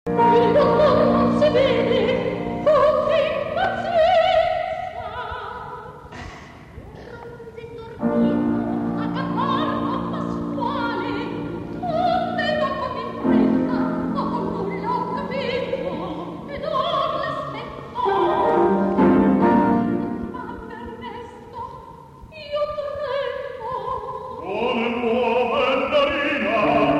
Il dottor non si vede, tutti in pazienza. Bronze dormito, a cavallo pasquale, tutte dopo in fretta, o con nulla ho capito, ed or l'aspetto. Ma per mesto, io tremo. Buone nuove, Darina!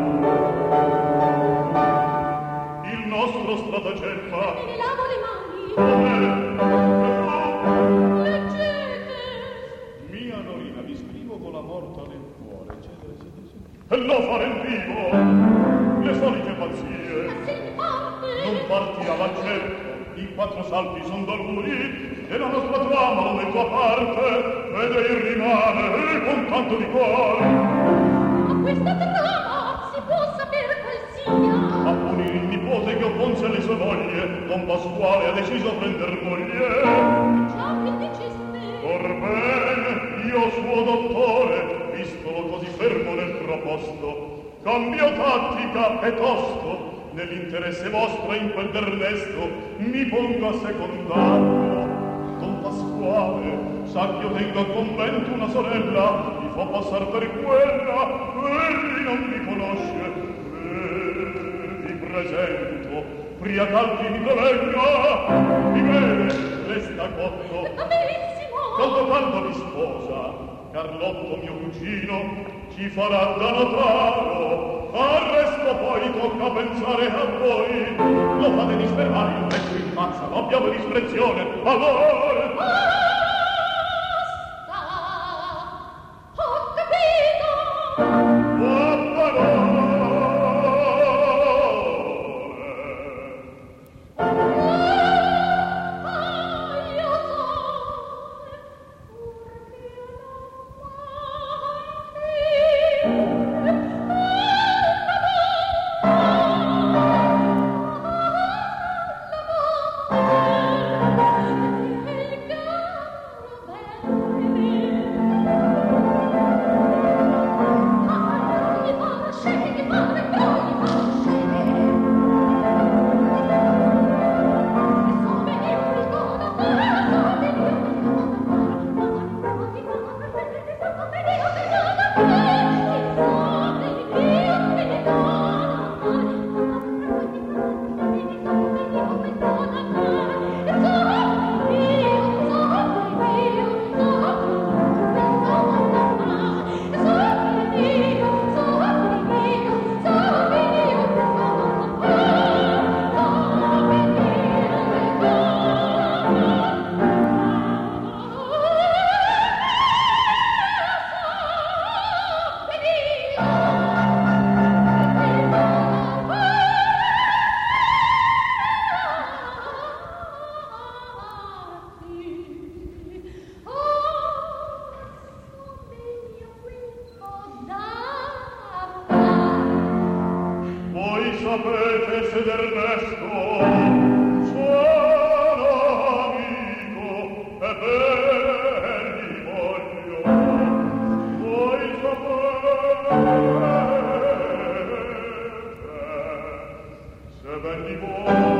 Il nostro stratagemma. Me ne lavo le mani. Leggete. Mia Norina, vi scrivo con la morta nel cuore, eccetera, eccetera, eccetera. E lo fare in vivo! Le solite pazzie. Ma se ne parte. Non partirà certo. I 4 salti son da lui, e la nostra trama lo metto a parte, ed ei rimane con tanto di cuore. Ma questa trama si può sapere qual sia. A punire il nipote che opponse alle sue voglie, Don Pasquale ha deciso prender moglie. Già che diceste. Orbene, io suo dottore, vistolo così fermo nel proposto, cambio tattica e tosto, nell'interesse vostro in quel d'Ernesto, mi pongo a secondarlo. Don Pasquale, sa che io tengo a convento una sorella, mi fa passar per quella, egli non mi conosce, e vi presento, pria caldi mi prevenga, mi vede, resta cotto. Va benissimo. Tanto mi sposa, Carlotto mio cugino, ci farà da notaro, al resto poi tocca pensare a voi. Lo fate disperare, il pezzo in mazza, lo abbiamo disprezione, allora! Basta. Ho capito. Buon parole! Io so. Voi sapete se d'Ernesto sono amico e ben gli voglio. Voi sapete se ben gli voglio.